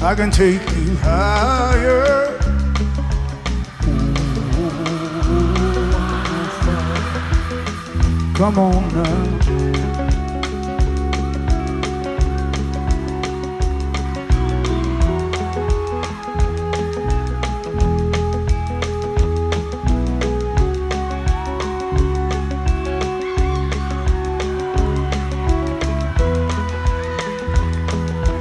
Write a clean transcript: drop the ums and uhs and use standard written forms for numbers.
I can take you higher. Ooh, come on now.